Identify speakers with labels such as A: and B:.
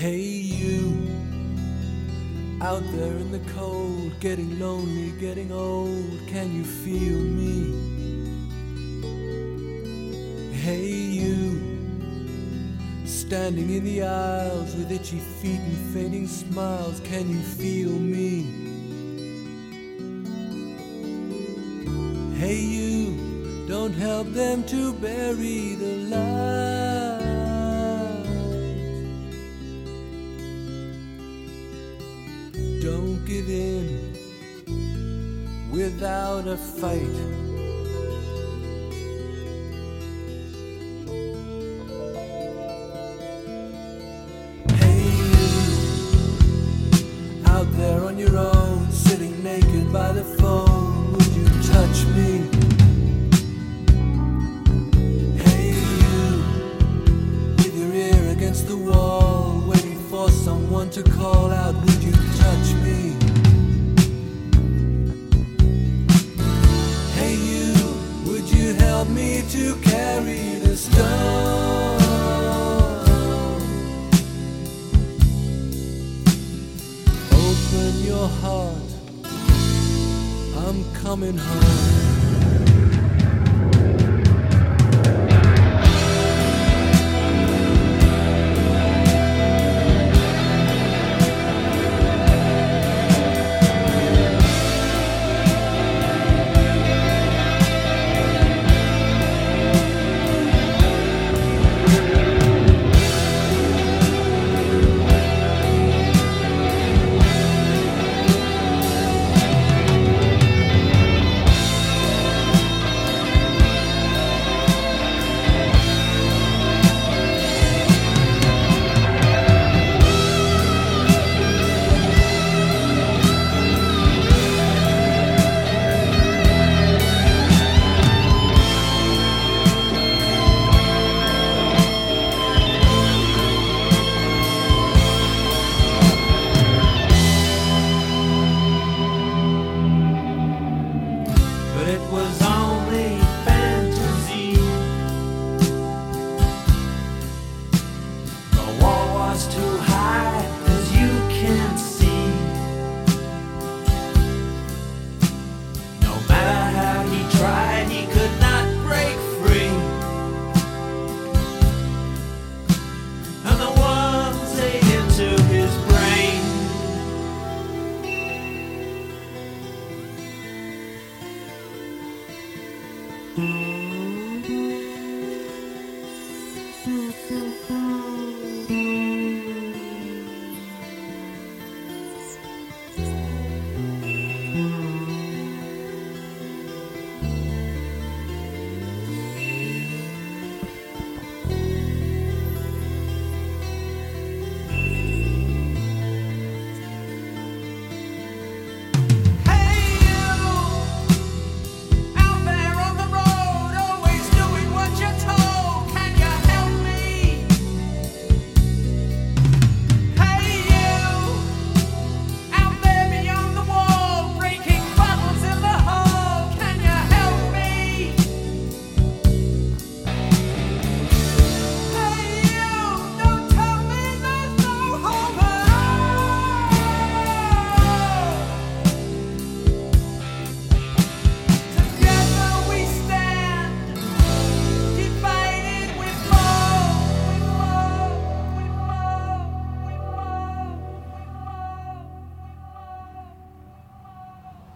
A: Hey you, out there in the cold, getting lonely, getting old, can you feel me? Hey you, standing in the aisles with itchy feet and fading smiles, can you feel me? Hey you, don't help them to bury the light. Don't give in without a fight. Hey you, out there on your own, sitting naked by the phone, would you touch me? Hey you, with your ear against the wall, waiting for someone to call out, would you touch me? Hey you, would you help me to carry the stone? Open your heart, I'm coming home. But it was only fantasy. The wall was too high, as you can see. No matter how he tried, he could not break free. And the ones ate into his brain.
B: Mm-hmm.